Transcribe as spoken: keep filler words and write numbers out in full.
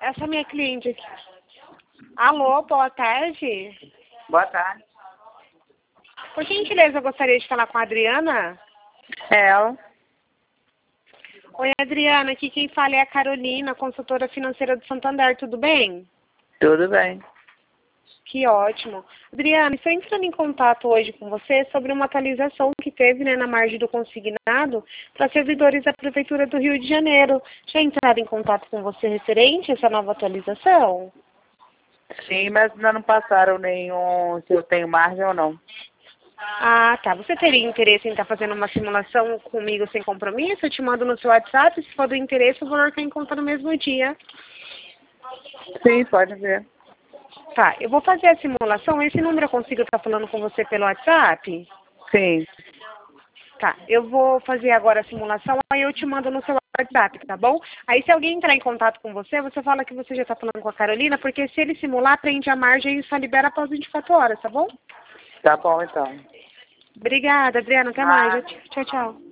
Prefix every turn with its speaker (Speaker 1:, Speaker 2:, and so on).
Speaker 1: essa é minha cliente aqui. Alô, boa tarde.
Speaker 2: Boa tarde.
Speaker 1: Por gentileza, eu gostaria de falar com a Adriana.
Speaker 2: É ela.
Speaker 1: Oi, Adriana, aqui quem fala é a Carolina, consultora financeira do Santander, tudo bem?
Speaker 2: Tudo bem.
Speaker 1: Que ótimo. Adriana, estou entrando em contato hoje com você sobre uma atualização que teve, né, na margem do consignado para servidores da Prefeitura do Rio de Janeiro. Já entraram em contato com você referente a essa nova atualização?
Speaker 2: Sim, mas ainda não passaram nenhum se eu tenho margem ou não.
Speaker 1: Ah, tá. Você teria interesse em estar fazendo uma simulação comigo sem compromisso? Eu te mando no seu WhatsApp. Se for do interesse, eu vou marcar em conta no mesmo dia.
Speaker 2: Sim, pode ver.
Speaker 1: Tá, eu vou fazer a simulação. Esse número eu consigo estar falando com você pelo WhatsApp?
Speaker 2: Sim.
Speaker 1: Tá, eu vou fazer agora a simulação, aí eu te mando no seu WhatsApp, tá bom? Aí se alguém entrar em contato com você, você fala que você já está falando com a Carolina, porque se ele simular, prende a margem e só libera após vinte e quatro horas, tá bom?
Speaker 2: Tá bom, então.
Speaker 1: Obrigada, Adriana. Até mais.
Speaker 2: Ah.
Speaker 1: Tchau, tchau.